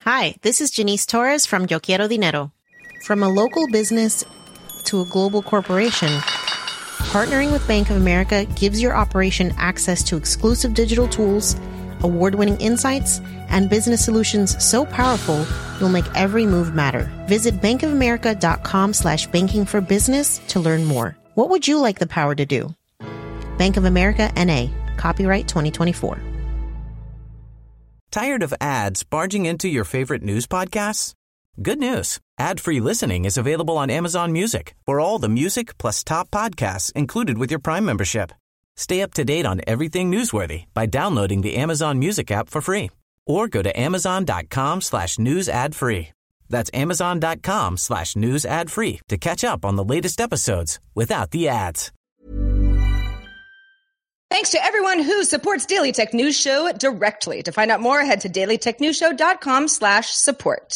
Hi, this is Janice Torres from Yo Quiero Dinero. From a local business to a global corporation, partnering with Bank of America gives your operation access to exclusive digital tools, award-winning insights, and business solutions so powerful you'll make every move matter. Visit bankofamerica.com/banking for business to learn more. What would you like the power to do? Bank of America, N.A. Copyright 2024. Tired of ads barging into your favorite news podcasts? Good news. Ad-free listening is available on Amazon Music for all the music plus top podcasts included with your Prime membership. Stay up to date on everything newsworthy by downloading the Amazon Music app for free or go to amazon.com/news ad free. That's amazon.com/news ad free to catch up on the latest episodes without the ads. Thanks to everyone who supports Daily Tech News Show directly. To find out more, head to dailytechnewsshow.com/support.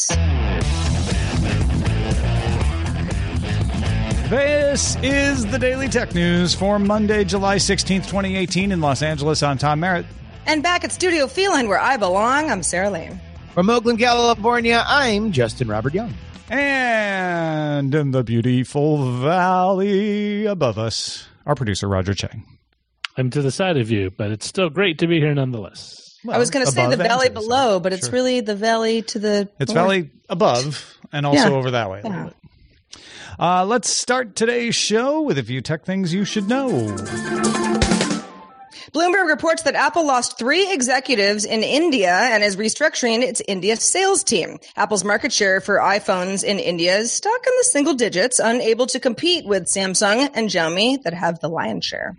This is the Daily Tech News for Monday, July 16th, 2018 in Los Angeles. I'm Tom Merritt. And back at Studio Feline, where I belong, I'm Sarah Lane. From Oakland, California, I'm Justin Robert Young. And in the beautiful valley above us, our producer, Roger Chang. I'm to the side of you, but it's still great to be here nonetheless. Well, I was going to say the valley below, but it's really the valley to the It's north. valley above and also over that way a little bit. Let's start today's show with a few tech things you should know. Bloomberg reports that Apple lost 3 executives in India and is restructuring its India sales team. Apple's market share for iPhones in India is stuck in the single digits, unable to compete with Samsung and Xiaomi that have the lion's share.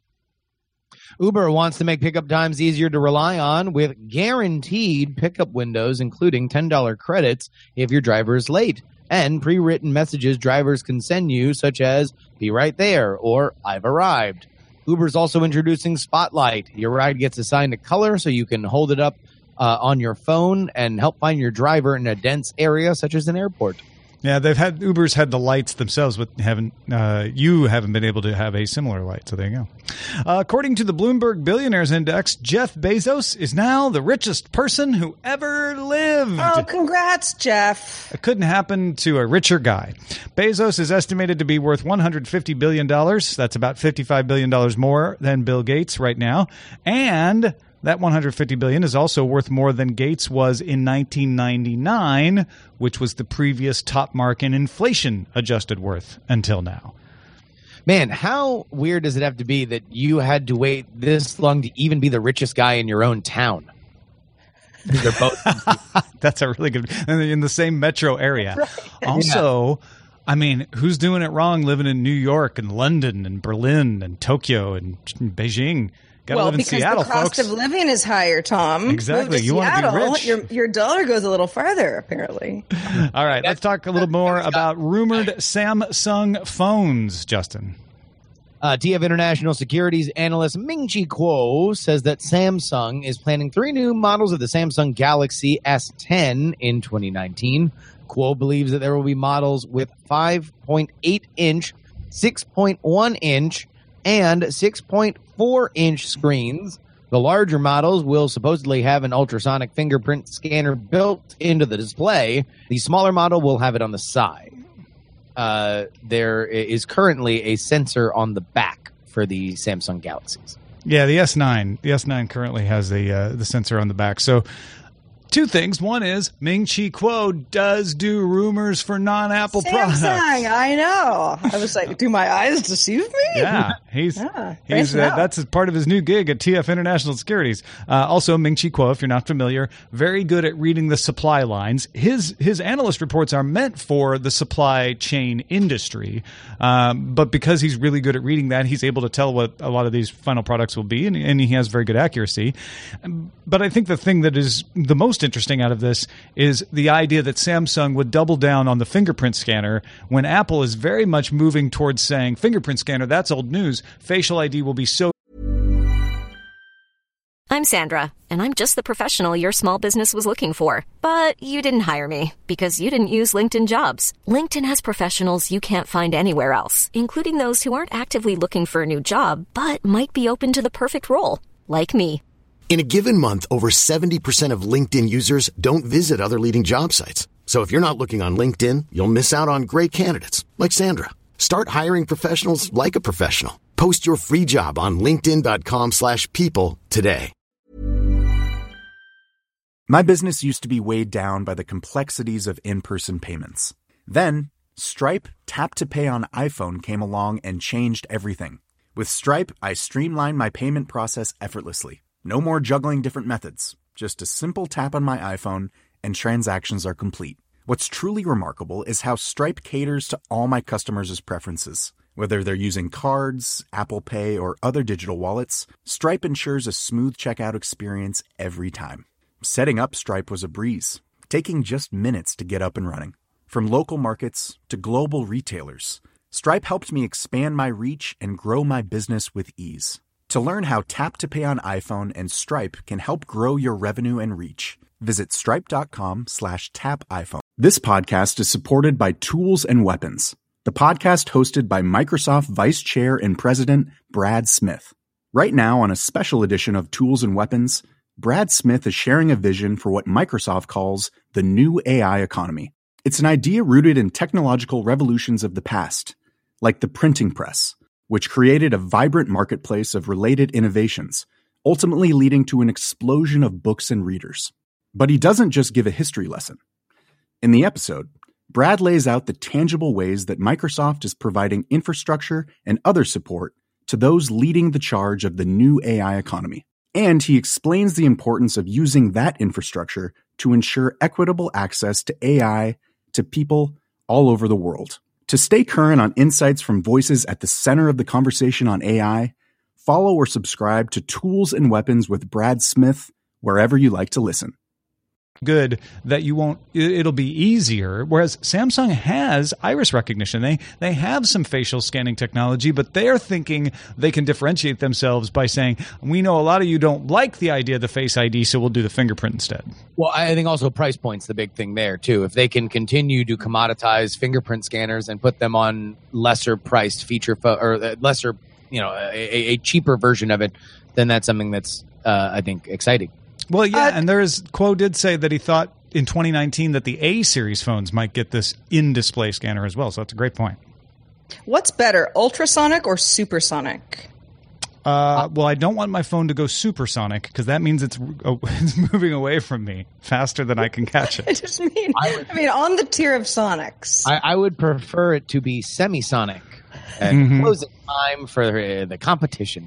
Uber wants to make pickup times easier to rely on with guaranteed pickup windows, including $10 credits if your driver is late, and pre-written messages drivers can send you, such as, "Be right there," or "I've arrived." Uber's also introducing Spotlight. Your ride gets assigned a color so you can hold it up on your phone and help find your driver in a dense area, such as an airport. Yeah, Uber's had the lights themselves, but you haven't been able to have a similar light. So there you go. According to the Bloomberg Billionaires Index, Jeff Bezos is now the richest person who ever lived. Oh, congrats, Jeff. It couldn't happen to a richer guy. Bezos is estimated to be worth $150 billion. That's about $55 billion more than Bill Gates right now. And that $150 billion is also worth more than Gates was in 1999, which was the previous top mark in inflation-adjusted worth until now. Man, how weird does it have to be that you had to wait this long to even be the richest guy in your own town? They're both. That's a really good – in the same metro area. Right. Also, I mean, who's doing it wrong living in New York and London and Berlin and Tokyo and Beijing? Gotta live in Seattle, the cost folks. of living is higher, Tom. Exactly. You want to be rich. Your dollar goes a little farther, apparently. All right. Let's talk a little more about rumored Samsung phones, Justin. TF International Securities analyst Ming-Chi Kuo says that Samsung is planning 3 new models of the Samsung Galaxy S10 in 2019. Kuo believes that there will be models with 5.8-inch, 6.1-inch, and 6.4-inch screens. The larger models will supposedly have an ultrasonic fingerprint scanner built into the display. The smaller model will have it on the side. There is currently a sensor on the back for the Samsung Galaxies. Yeah, the S9. The S9 currently has the sensor on the back. So 2 things. One is Ming-Chi Kuo does do rumors for non-Apple products. I know. I was like, do my eyes deceive me? Yeah, that's part of his new gig at TF International Securities. Also, Ming-Chi Kuo, if you're not familiar, very good at reading the supply lines. His analyst reports are meant for the supply chain industry, but because he's really good at reading that, he's able to tell what a lot of these final products will be, and he has very good accuracy. But I think the thing that is the most interesting out of this is the idea that Samsung would double down on the fingerprint scanner when Apple is very much moving towards saying fingerprint scanner, that's old news. Facial ID will be so. I'm Sandra, and I'm just the professional your small business was looking for. But you didn't hire me because you didn't use LinkedIn Jobs. LinkedIn has professionals you can't find anywhere else, including those who aren't actively looking for a new job, but might be open to the perfect role, like me. In a given month, over 70% of LinkedIn users don't visit other leading job sites. So if you're not looking on LinkedIn, you'll miss out on great candidates like Sandra. Start hiring professionals like a professional. Post your free job on linkedin.com/people today. My business used to be weighed down by the complexities of in-person payments. Then, Stripe Tap to Pay on iPhone came along and changed everything. With Stripe, I streamlined my payment process effortlessly. No more juggling different methods. Just a simple tap on my iPhone and transactions are complete. What's truly remarkable is how Stripe caters to all my customers' preferences. Whether they're using cards, Apple Pay, or other digital wallets, Stripe ensures a smooth checkout experience every time. Setting up Stripe was a breeze, taking just minutes to get up and running. From local markets to global retailers, Stripe helped me expand my reach and grow my business with ease. To learn how Tap to Pay on iPhone and Stripe can help grow your revenue and reach, visit stripe.com/tapiphone. This podcast is supported by Tools and Weapons, the podcast hosted by Microsoft Vice Chair and President Brad Smith. Right now, on a special edition of Tools and Weapons, Brad Smith is sharing a vision for what Microsoft calls the new AI economy. It's an idea rooted in technological revolutions of the past, like the printing press, which created a vibrant marketplace of related innovations, ultimately leading to an explosion of books and readers. But he doesn't just give a history lesson. In the episode, Brad lays out the tangible ways that Microsoft is providing infrastructure and other support to those leading the charge of the new AI economy. And he explains the importance of using that infrastructure to ensure equitable access to AI to people all over the world. To stay current on insights from voices at the center of the conversation on AI, follow or subscribe to Tools and Weapons with Brad Smith wherever you like to listen. Good that you won't, it'll be easier. Whereas Samsung has iris recognition. They have some facial scanning technology, but they're thinking they can differentiate themselves by saying, we know a lot of you don't like the idea of the Face ID, so we'll do the fingerprint instead. Well, I think also price point's the big thing there too. If they can continue to commoditize fingerprint scanners and put them on lesser priced feature or lesser, a cheaper version of it, then that's something that's I think exciting. Well, yeah, and Kuo did say that he thought in 2019 that the A series phones might get this in-display scanner as well, so that's a great point. What's better, ultrasonic or supersonic? Well, I don't want my phone to go supersonic because that means it's moving away from me faster than I can catch it. I just mean, on the tier of sonics. I would prefer it to be semisonic. Closing time for the competition.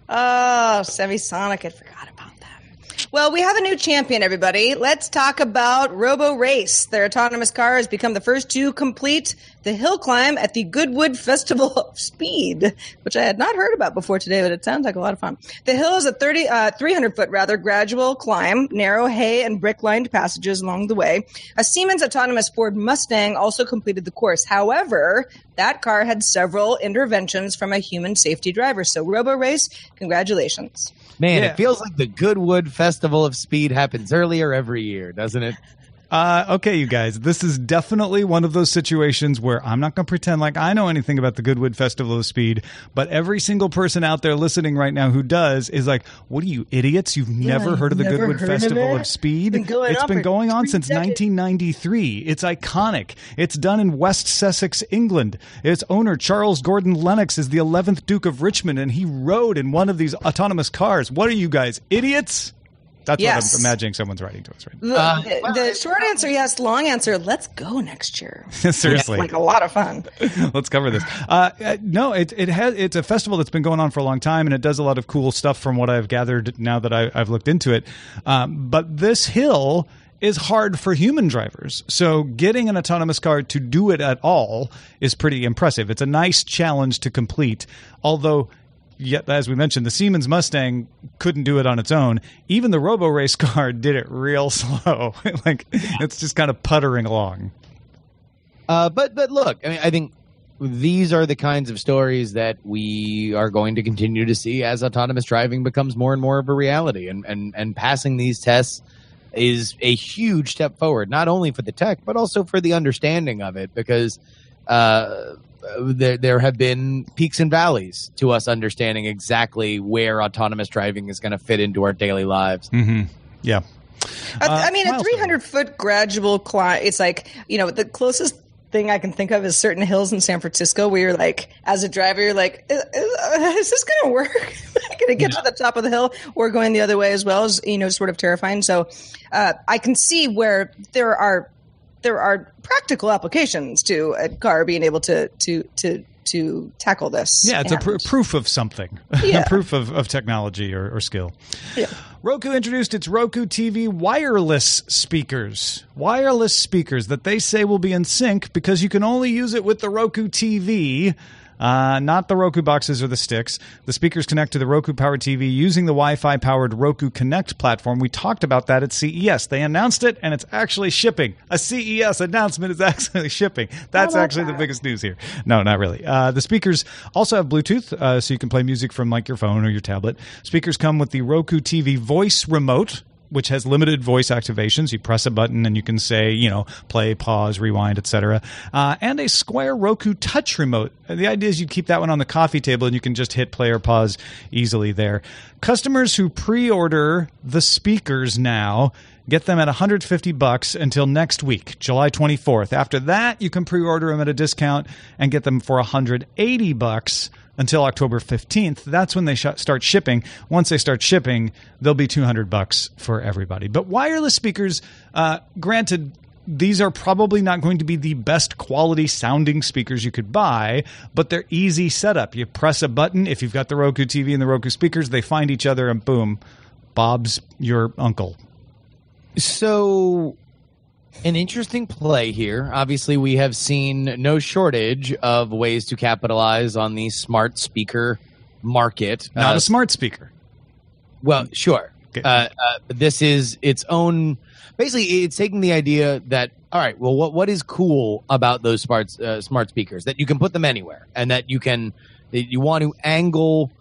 Oh, semisonic. I forgot about that. Well, we have a new champion, everybody. Let's talk about Robo Race. Their autonomous car has become the first to complete the hill climb at the Goodwood Festival of Speed, which I had not heard about before today, but it sounds like a lot of fun. The hill is a 300-foot gradual climb, narrow hay and brick-lined passages along the way. A Siemens autonomous Ford Mustang also completed the course. However, that car had several interventions from a human safety driver. So Robo Race, congratulations. Man, It feels like the Goodwood Festival of Speed happens earlier every year, doesn't it? Okay, you guys, this is definitely one of those situations where I'm not going to pretend like I know anything about the Goodwood Festival of Speed, but every single person out there listening right now who does is like, what are you, idiots? You've never heard of the Goodwood Festival of Speed? It's been going on since 1993. It's iconic. It's done in West Sussex, England. Its owner, Charles Gordon Lennox, is the 11th Duke of Richmond, and he rode in one of these autonomous cars. What are you guys, idiots? That's what I'm imagining someone's writing to us right now. The short answer, yes. Long answer, let's go next year. Seriously. It's like a lot of fun. Let's cover this. No, it's a festival that's been going on for a long time, and it does a lot of cool stuff from what I've gathered now that I've looked into it. But this hill is hard for human drivers. So getting an autonomous car to do it at all is pretty impressive. It's a nice challenge to complete, although... Yet, as we mentioned, the Siemens Mustang couldn't do it on its own. Even the Robo Race car did it real slow. It's just kind of puttering along. But look, I think these are the kinds of stories that we are going to continue to see as autonomous driving becomes more and more of a reality. And passing these tests is a huge step forward, not only for the tech, but also for the understanding of it. Because there have been peaks and valleys to us understanding exactly where autonomous driving is going to fit into our daily lives. Mm-hmm. Yeah. I mean, a 300-foot gradual climb, it's like, the closest thing I can think of is certain hills in San Francisco where you're like, as a driver, you're like, is this going to work? Am I going to get to the top of the hill, or going the other way as well is, sort of terrifying. So I can see where there are practical applications to a car being able to tackle this. Yeah, it's a proof of something, a proof of technology or skill. Yeah. Roku introduced its Roku TV wireless speakers. Wireless speakers that they say will be in sync because you can only use it with the Roku TV, not the Roku boxes or the sticks. The speakers connect to the Roku-powered TV using the Wi-Fi-powered Roku Connect platform. We talked about that at CES. They announced it, and it's actually shipping. A CES announcement is actually shipping. That's actually the biggest news here. No, not really. The speakers also have Bluetooth, so you can play music from like your phone or your tablet. Speakers come with the Roku TV voice remote, which has limited voice activations. You press a button and you can say, play, pause, rewind, etc. And a square Roku touch remote. The idea is you keep that one on the coffee table and you can just hit play or pause easily there. Customers who pre-order the speakers now get them at $150 until next week, July 24th. After that, you can pre-order them at a discount and get them for $180 until October 15th. That's when they start shipping. Once they start shipping, they'll be $200 for everybody. But wireless speakers, granted, these are probably not going to be the best quality sounding speakers you could buy, but they're easy setup. You press a button. If you've got the Roku TV and the Roku speakers, they find each other and boom, Bob's your uncle. So an interesting play here. Obviously, we have seen no shortage of ways to capitalize on the smart speaker market. Not a smart speaker. Well, sure. Okay. This is its own. Basically, it's taking the idea that, all right, well, what is cool about those smart speakers? That you can put them anywhere, and that you want to angle,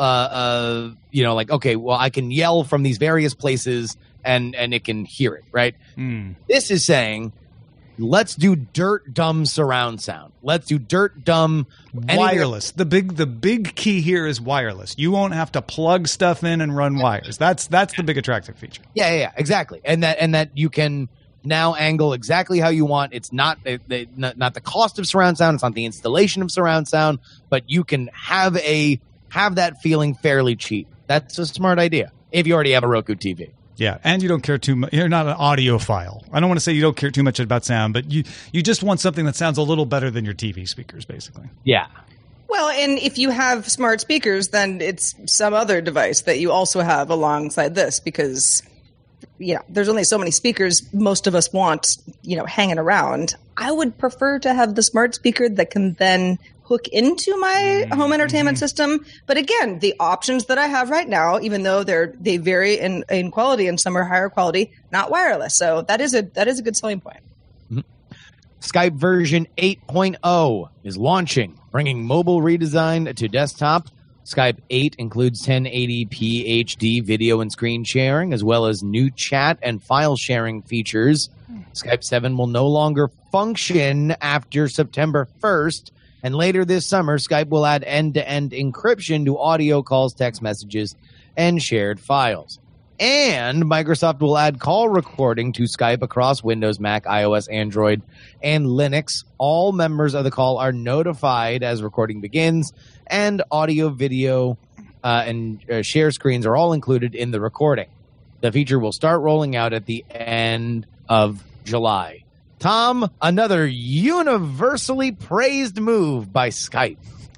like, okay, well, I can yell from these various places, and it can hear it, right? This is saying, let's do dirt dumb surround sound. Let's do dirt dumb wireless. The big key here is wireless. You won't have to plug stuff in and run wires. That's the big attractive feature. Yeah, exactly. And that you can now angle exactly how you want. It's not the cost of surround sound. It's not the installation of surround sound, but you can have that feeling fairly cheap. That's a smart idea if you already have a Roku TV. Yeah, and you don't care too much. You're not an audiophile. I don't want to say you don't care too much about sound, but you just want something that sounds a little better than your TV speakers, basically. Yeah. Well, and if you have smart speakers, then it's some other device that you also have alongside this, because there's only so many speakers most of us want, hanging around. I would prefer to have the smart speaker that can then hook into my home entertainment system. But again, the options that I have right now, even though they vary in quality and some are higher quality, not wireless. So that is a good selling point. Skype version 8.0 is launching, bringing mobile redesign to desktop. Skype 8 includes 1080p HD video and screen sharing, as well as new chat and file sharing features. Skype 7 will no longer function after September 1st. And later this summer, Skype will add end-to-end encryption to audio calls, text messages, and shared files. And Microsoft will add call recording to Skype across Windows, Mac, iOS, Android, and Linux. All members of the call are notified as recording begins, and audio, video, and share screens are all included in the recording. The feature will start rolling out at the end of July. Tom, another universally praised move by Skype.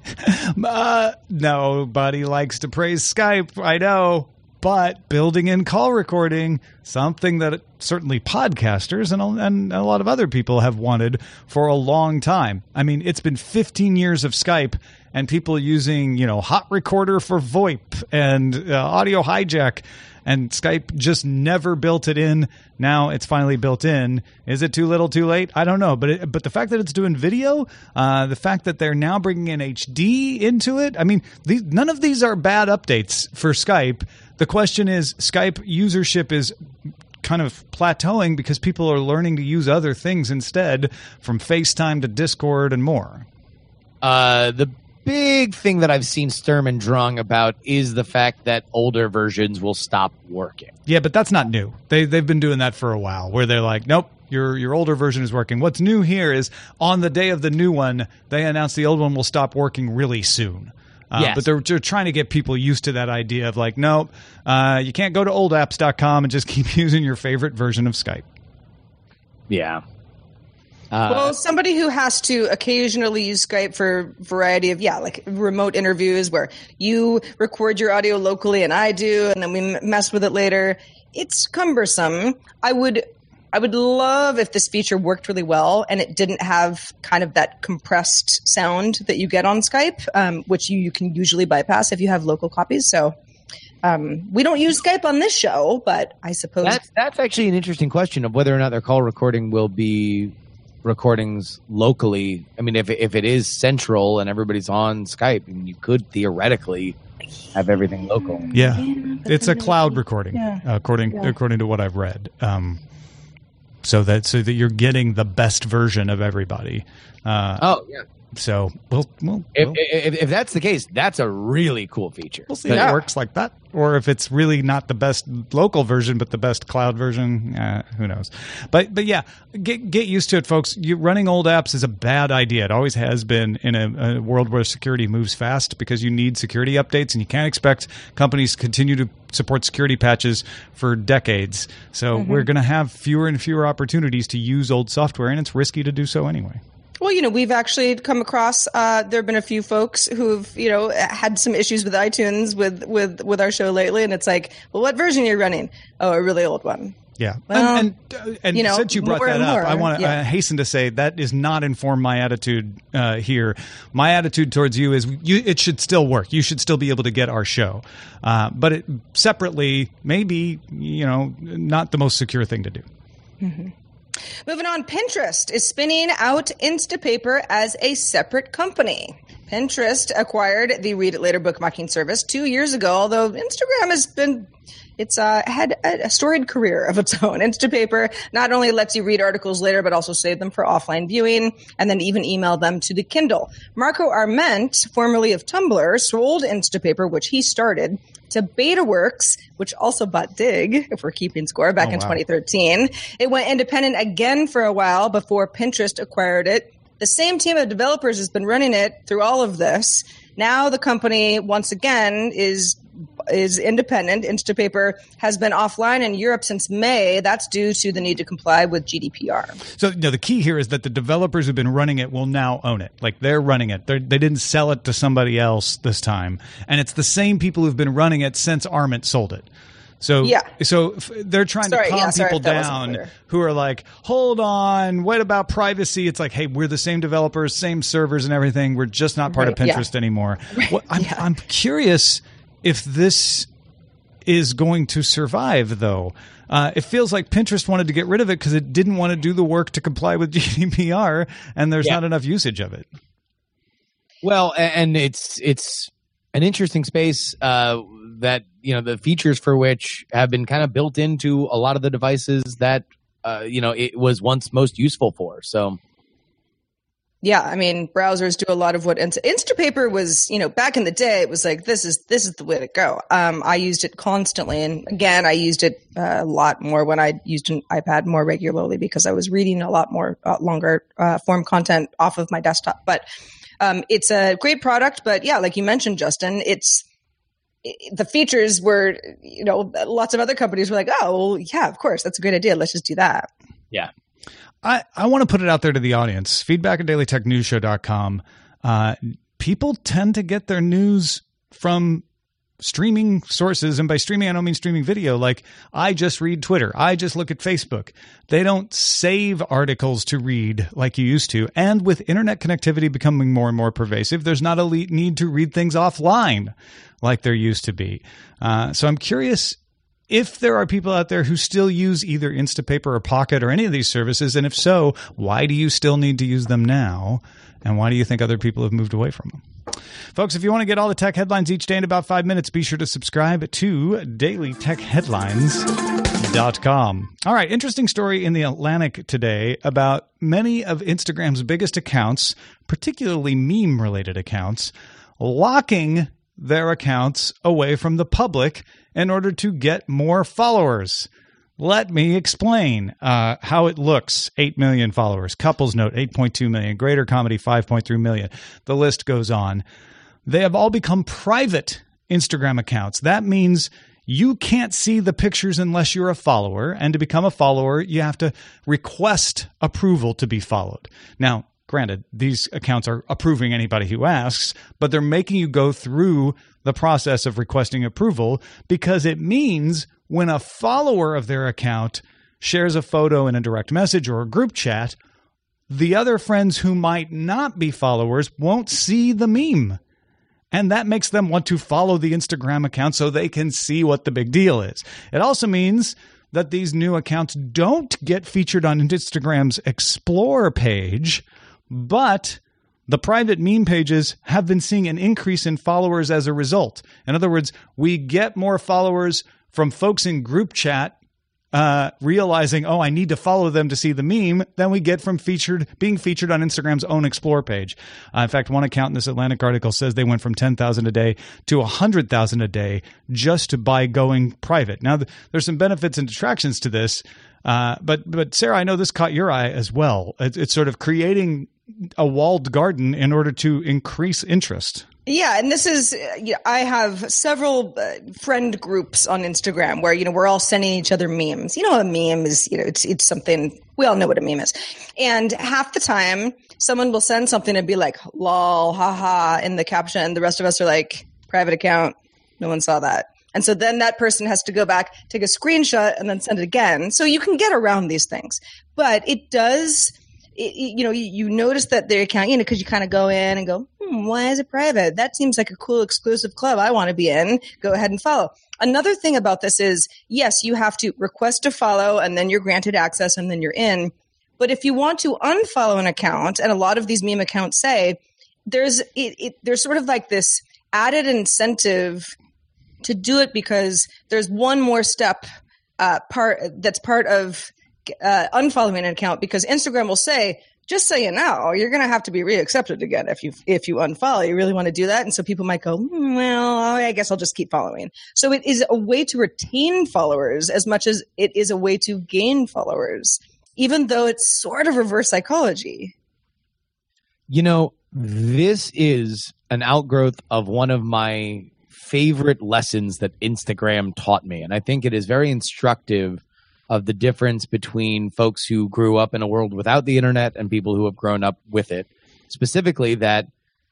Nobody likes to praise Skype, I know. But building in call recording, something that certainly podcasters and a lot of other people have wanted for a long time. I mean, it's been 15 years of Skype and people using, Hot Recorder for VoIP and Audio Hijack. And Skype just never built it in. Now it's finally built in. Is it too little, too late? I don't know. But the fact that it's doing video, the fact that they're now bringing in HD into it, I mean, none of these are bad updates for Skype. The question is, Skype usership is kind of plateauing because people are learning to use other things instead, from FaceTime to Discord and more. The big thing that I've seen Sturm and Drang about is the fact that older versions will stop working. Yeah, but that's not new. They've been doing that for a while, where they're like, nope, your older version is working. What's new here is on the day of the new one, they announce the old one will stop working really soon. Yes. But they're trying to get people used to that idea of like, nope, you can't go to oldapps.com and just keep using your favorite version of Skype. Yeah. Well, somebody who has to occasionally use Skype for a variety of, like remote interviews where you record your audio locally and I do, and then we mess with it later. It's cumbersome. I would love if this feature worked really well and it didn't have kind of that compressed sound that you get on Skype, which you can usually bypass if you have local copies. So we don't use Skype on this show, but I suppose that's actually an interesting question of whether or not their call recording will be recordings locally. I mean, if it is central and everybody's on Skype, I mean, you could theoretically have everything local. Yeah, it's a cloud recording, according to what I've read. So that you're getting the best version of everybody. So if that's the case, that's a really cool feature. We'll see if it works like that, or if it's really not the best local version, but the best cloud version. Who knows? But yeah, get used to it, folks. Running old apps is a bad idea. It always has been in a world where security moves fast, because you need security updates, and you can't expect companies to continue to support security patches for decades. So we're going to have fewer and fewer opportunities to use old software, and it's risky to do so anyway. Well, we've actually come across, there have been a few folks who've, had some issues with iTunes with our show lately. And it's like, well, what version are you running? Oh, a really old one. Yeah. Well, and since you brought that up, I want to hasten to say that does not inform my attitude here. My attitude towards you is it should still work. You should still be able to get our show. But it separately, maybe, not the most secure thing to do. Mm-hmm. Moving on, Pinterest is spinning out Instapaper as a separate company. Pinterest acquired the Read It Later bookmarking service 2 years ago, although Instagram has been... It's had a storied career of its own. Instapaper not only lets you read articles later, but also save them for offline viewing and then even email them to the Kindle. Marco Arment, formerly of Tumblr, sold Instapaper, which he started, to BetaWorks, which also bought Dig, if we're keeping score, back in 2013. It went independent again for a while before Pinterest acquired it. The same team of developers has been running it through all of this. Now the company, once again, is independent. Instapaper has been offline in Europe since May. That's due to the need to comply with GDPR. So the key here is that the developers who've been running it will now own it. Like, they're running it. They didn't sell it to somebody else this time. And it's the same people who've been running it since Arment sold it. So they're trying to calm people down who are like, hold on, what about privacy? It's like, hey, we're the same developers, same servers and everything. We're just not part of Pinterest anymore. Right. I'm curious if this is going to survive, though. It feels like Pinterest wanted to get rid of it because it didn't want to do the work to comply with GDPR, and there's not enough usage of it. Well, and it's an interesting space that, the features for which have been kind of built into a lot of the devices that, it was once most useful for. So. Yeah, I mean, browsers do a lot of what Instapaper was, back in the day, it was like, this is the way to go. I used it constantly. And again, I used it a lot more when I used an iPad more regularly because I was reading a lot more longer form content off of my desktop. But it's a great product. But yeah, like you mentioned, Justin, the features were, lots of other companies were like, oh, well, yeah, of course, that's a great idea. Let's just do that. Yeah. I want to put it out there to the audience. Feedback at dailytechnewsshow.com. People tend to get their news from streaming sources. And by streaming, I don't mean streaming video. Like, I just read Twitter. I just look at Facebook. They don't save articles to read like you used to. And with internet connectivity becoming more and more pervasive, there's not a need to read things offline like there used to be. So I'm curious if there are people out there who still use either Instapaper or Pocket or any of these services, and if so, why do you still need to use them now? And why do you think other people have moved away from them? Folks, if you want to get all the tech headlines each day in about 5 minutes, be sure to subscribe to Daily Tech Headlines All right, interesting story in The Atlantic today about many of Instagram's biggest accounts, particularly meme-related accounts, locking their accounts away from the public in order to get more followers. Let me explain how it looks. 8 million followers. Couples Note, 8.2 million. Greater Comedy, 5.3 million. The list goes on. They have all become private Instagram accounts. That means you can't see the pictures unless you're a follower. And to become a follower, you have to request approval to be followed. Now, granted, these accounts are approving anybody who asks, but they're making you go through the process of requesting approval because it means when a follower of their account shares a photo in a direct message or a group chat, the other friends who might not be followers won't see the meme. And that makes them want to follow the Instagram account so they can see what the big deal is. It also means that these new accounts don't get featured on Instagram's Explore page, but the private meme pages have been seeing an increase in followers as a result. In other words, we get more followers from folks in group chat realizing, oh, I need to follow them to see the meme, than we get from being featured on Instagram's own Explore page. In fact, one account in this Atlantic article says they went from 10,000 a day to 100,000 a day just by going private. Now, there's some benefits and detractions to this, but Sarah, I know this caught your eye as well. It's sort of creating a walled garden in order to increase interest. Yeah, and this is, I have several friend groups on Instagram where, we're all sending each other memes. A meme is, it's something, we all know what a meme is. And half the time, someone will send something and be like, lol, haha, in the caption. The rest of us are like, private account, no one saw that. And so then that person has to go back, take a screenshot, and then send it again. So you can get around these things. But it does... you notice that their account, because you kind of go in and go, why is it private? That seems like a cool exclusive club I want to be in. Go ahead and follow. Another thing about this is, yes, you have to request to follow and then you're granted access and then you're in. But if you want to unfollow an account, and a lot of these meme accounts say, there's sort of like this added incentive to do it because there's one more step that's part of unfollowing an account, because Instagram will say, just so you know, you're going to have to be reaccepted again if you unfollow. You really want to do that? And so people might go, well, I guess I'll just keep following. So it is a way to retain followers as much as it is a way to gain followers, even though it's sort of reverse psychology. This is an outgrowth of one of my favorite lessons that Instagram taught me. And I think it is very instructive of the difference between folks who grew up in a world without the internet and people who have grown up with it. Specifically, that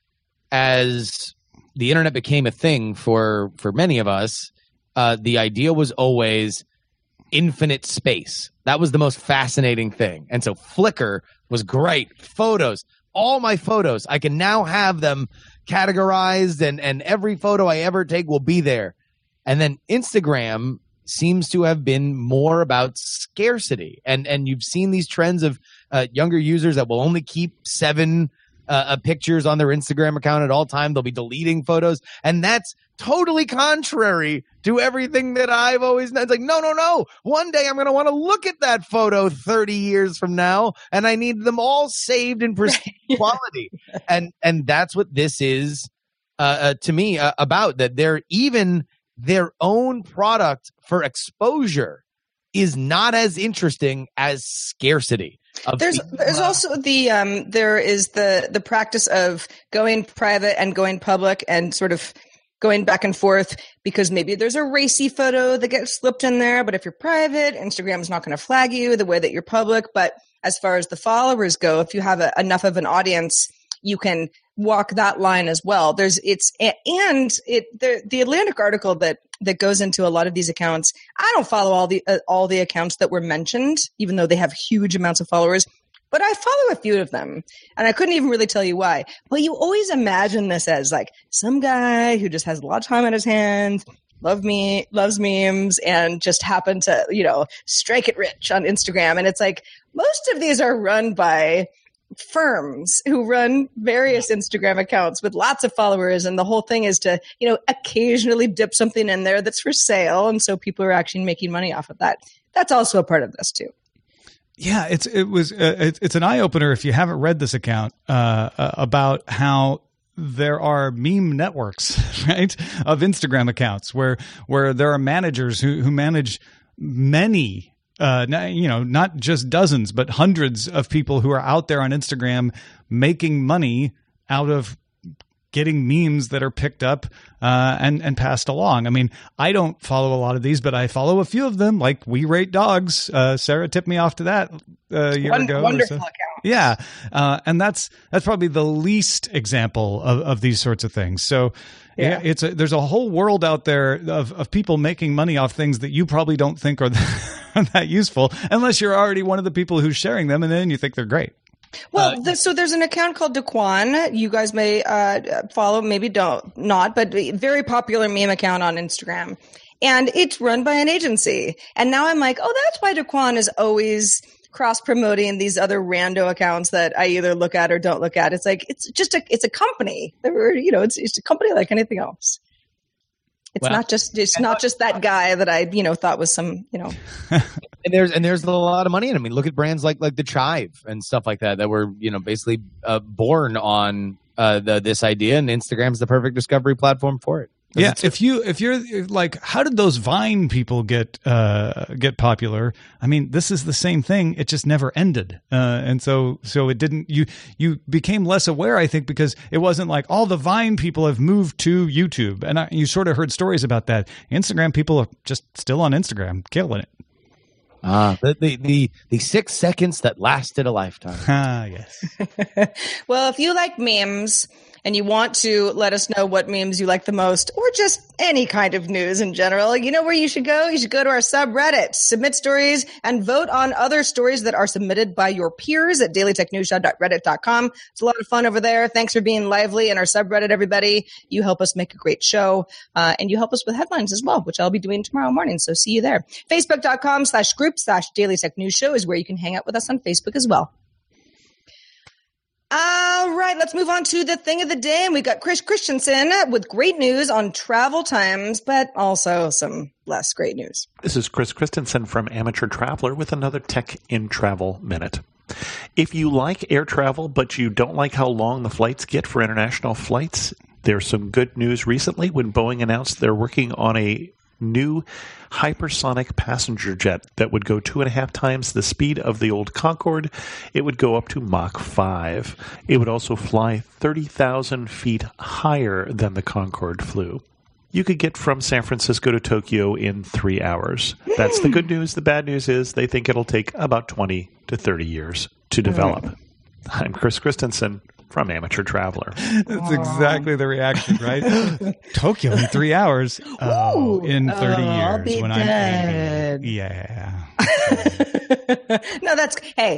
as the internet became a thing for many of us, the idea was always infinite space. That was the most fascinating thing. And so Flickr was great. Photos, all my photos, I can now have them categorized, and every photo I ever take will be there. And then Instagram seems to have been more about scarcity. And you've seen these trends of younger users that will only keep 7 pictures on their Instagram account at all time. They'll be deleting photos. And that's totally contrary to everything that I've always known. It's like, no. One day I'm going to want to look at that photo 30 years from now, and I need them all saved in pristine quality. And that's what this is to me about, that they're even... their own product for exposure is not as interesting as scarcity. There's also there is the practice of going private and going public and sort of going back and forth, because maybe there's a racy photo that gets slipped in there. But if you're private, Instagram is not going to flag you the way that you're public. But as far as the followers go, if you have enough of an audience, you can walk that line as well. The Atlantic article that goes into a lot of these accounts. I don't follow all the accounts that were mentioned, even though they have huge amounts of followers, but I follow a few of them, and I couldn't even really tell you why. But you always imagine this as like some guy who just has a lot of time on his hands, loves memes, and just happened to, strike it rich on Instagram. And it's like most of these are run by firms who run various Instagram accounts with lots of followers, and the whole thing is to occasionally dip something in there that's for sale, and so people are actually making money off of that. that's also a part of this too. Yeah, it's an eye opener if you haven't read this account about how there are meme networks, right, of Instagram accounts where there are managers who manage many, not just dozens, but hundreds of people who are out there on Instagram making money out of getting memes that are picked up and passed along. I mean, I don't follow a lot of these, but I follow a few of them, like We Rate Dogs. Sarah tipped me off to that a year ago. Wonderful account. Yeah. And that's probably the least example of these sorts of things. So yeah, there's a whole world out there of people making money off things that you probably don't think are that useful, unless you're already one of the people who's sharing them, and then you think they're great. Well, so there's an account called Daquan. You guys may follow, maybe not, but very popular meme account on Instagram. And it's run by an agency. And now I'm like, oh, that's why Daquan is always cross-promoting these other rando accounts that I either look at or don't look at. It's like, it's a company. It's a company like anything else. It's not just that guy that I thought was some and there's a lot of money in it. I mean, look at brands like the Chive and stuff like that were basically born on this idea, and Instagram's the perfect discovery platform for it. Yeah, if you're like, how did those Vine people get popular? I mean, this is the same thing. It just never ended, and so it didn't. You became less aware, I think, because it wasn't like all the Vine people have moved to YouTube, and you sort of heard stories about that. Instagram people are just still on Instagram, killing it. The 6 seconds that lasted a lifetime. Yes. Well, if you like memes and you want to let us know what memes you like the most, or just any kind of news in general, you know where you should go? You should go to our subreddit, submit stories, and vote on other stories that are submitted by your peers at dailytechnewsshow.reddit.com. It's a lot of fun over there. Thanks for being lively in our subreddit, everybody. You help us make a great show, and you help us with headlines as well, which I'll be doing tomorrow morning. So see you there. Facebook.com/group/dailytechnewsshow is where you can hang out with us on Facebook as well. All right, let's move on to the thing of the day. And we've got Chris Christensen with great news on travel times, but also some less great news. This is Chris Christensen from Amateur Traveler with another Tech in Travel Minute. If you like air travel, but you don't like how long the flights get for international flights, there's some good news recently when Boeing announced they're working on a new hypersonic passenger jet that would go 2.5 times the speed of the old Concorde. It would go up to Mach 5. It would also fly 30,000 feet higher than the Concorde flew. You could get from San Francisco to Tokyo in 3 hours. That's the good news. The bad news is they think it'll take about 20 to 30 years to develop. I'm Chris Christensen from Amateur Traveler. That's exactly the reaction, right? Tokyo in 3 hours. In 30 years when I'm 80. Yeah. No, that's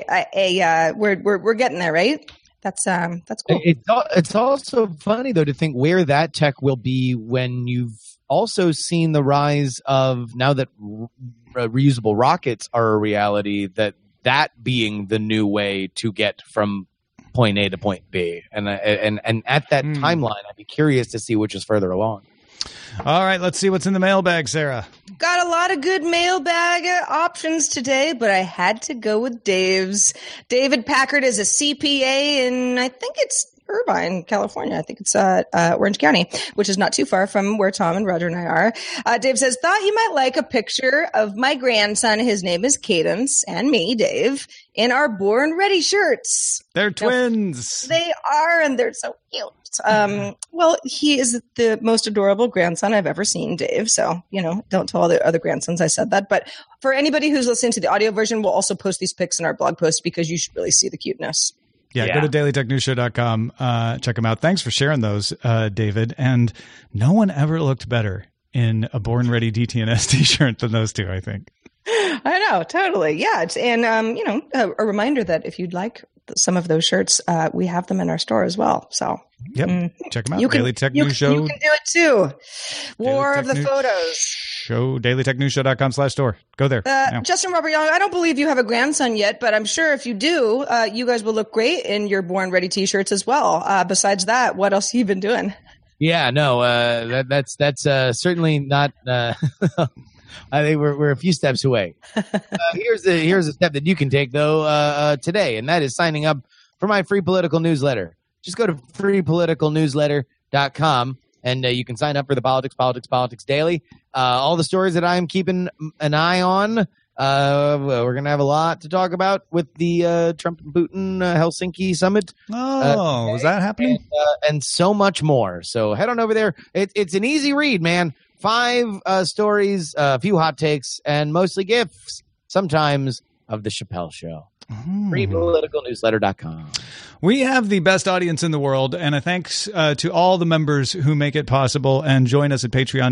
we're getting there, right? That's cool. It's also funny though to think where that tech will be when you've also seen the rise of, now that reusable rockets are a reality, that being the new way to get from point A to point B, and at that timeline, I'd be curious to see which is further along. All right, let's see what's in the mailbag, Sarah. Got a lot of good mailbag options today, but I had to go with Dave's. David Packard is a CPA in, I think it's Irvine, California. I think it's Orange County, which is not too far from where Tom and Roger and I are. Dave says, thought you might like a picture of my grandson. His name is Cadence, and me, Dave, in our Born Ready shirts. They're twins. They are, and they're so cute. Well, he is the most adorable grandson I've ever seen, Dave. So, don't tell all the other grandsons I said that. But for anybody who's listening to the audio version, we'll also post these pics in our blog post because you should really see the cuteness. Yeah, go to dailytechnewsshow.com. Check them out. Thanks for sharing those, David. And no one ever looked better in a Born Ready DTNS t-shirt than those two, I think. I know, totally. Yeah. And, a reminder that if you'd like some of those shirts, we have them in our store as well. So check them out. Daily Tech News Show. You can do it too. War of the Photos. Show dailytechnewsshow.com/store. Go there. Justin Robert Young, I don't believe you have a grandson yet, but I'm sure if you do, you guys will look great in your Born Ready t-shirts as well. Besides that, what else have you been doing? Yeah, no, that's certainly not I think we're a few steps away. Here's a step that you can take though today, and that is signing up for my free political newsletter. Just go to freepoliticalnewsletter.com and you can sign up for the Politics Daily. All the stories that I'm keeping an eye on. We're going to have a lot to talk about with the Trump and Putin Helsinki summit. Is that happening? And so much more. So head on over there. It's an easy read, man. 5 stories, a few hot takes, and mostly gifts, sometimes of the Chappelle Show. FreePoliticalNewsletter.com. We have the best audience in the world, and a thanks to all the members who make it possible and join us at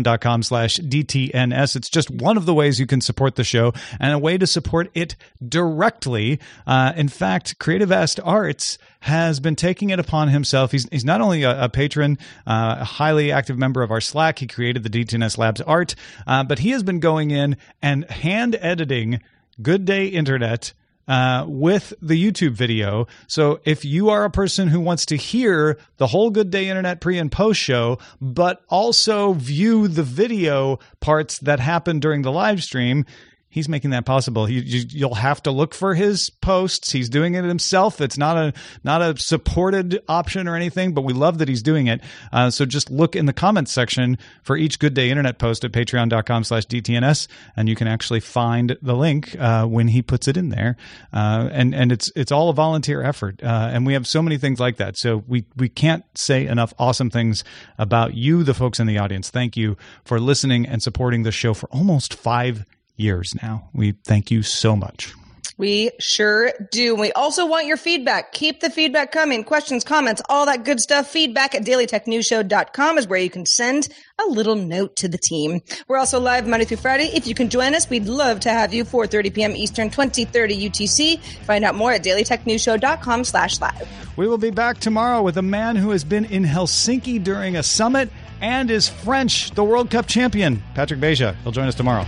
patreon.com/DTNS. It's just one of the ways you can support the show and a way to support it directly. In fact, Creative Vast Arts has been taking it upon himself. He's not only a patron, a highly active member of our Slack. He created the DTNS Labs art, but he has been going in and hand editing Good Day Internet with the YouTube video. So if you are a person who wants to hear the whole Good Day Internet pre and post show, but also view the video parts that happen during the live stream, he's making that possible. You'll have to look for his posts. He's doing it himself. It's not a supported option or anything, but we love that he's doing it. So just look in the comments section for each Good Day Internet post at patreon.com/DTNS, and you can actually find the link when he puts it in there. And it's all a volunteer effort. And we have so many things like that. So we can't say enough awesome things about you, the folks in the audience. Thank you for listening and supporting the show for almost 5 years now. We thank you so much. We sure do. We also want your feedback. Keep the feedback coming. Questions, comments, all that good stuff. Feedback at dailytechnewsshow.com is where you can send a little note to the team. We're also live Monday through Friday. If you can join us, we'd love to have you. 4:30 p.m. Eastern, 2030 UTC. Find out more at dailytechnewsshow.com/live. We will be back tomorrow with a man who has been in Helsinki during a summit and is French, the World Cup champion, Patrick Beja. He'll join us tomorrow.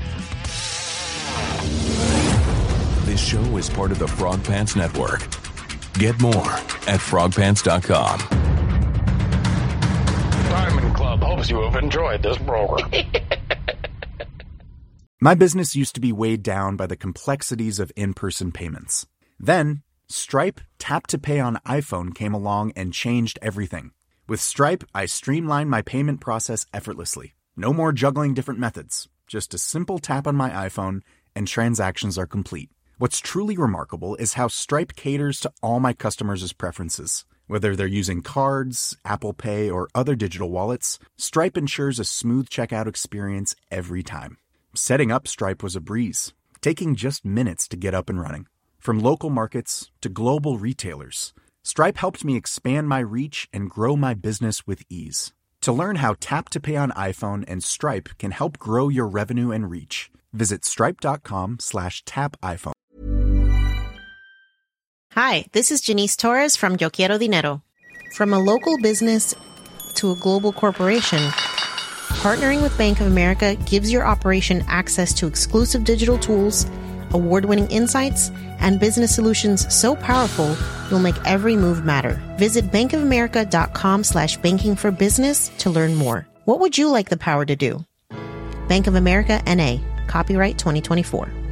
This show is part of the Frog Pants Network. Get more at frogpants.com. Diamond Club hopes you have enjoyed this program. My business used to be weighed down by the complexities of in-person payments. Then, Stripe Tap to Pay on iPhone came along and changed everything. With Stripe, I streamlined my payment process effortlessly. No more juggling different methods. Just a simple tap on my iPhone and transactions are complete. What's truly remarkable is how Stripe caters to all my customers' preferences. Whether they're using cards, Apple Pay, or other digital wallets, Stripe ensures a smooth checkout experience every time. Setting up Stripe was a breeze, taking just minutes to get up and running. From local markets to global retailers, Stripe helped me expand my reach and grow my business with ease. To learn how Tap to Pay on iPhone and Stripe can help grow your revenue and reach, visit stripe.com/tapiphone. Hi, this is Janice Torres from Yo Quiero Dinero. From a local business to a global corporation, partnering with Bank of America gives your operation access to exclusive digital tools, award-winning insights, and business solutions so powerful you'll make every move matter. Visit bankofamerica.com/banking for business to learn more. What would you like the power to do? Bank of America, N.A. Copyright 2024.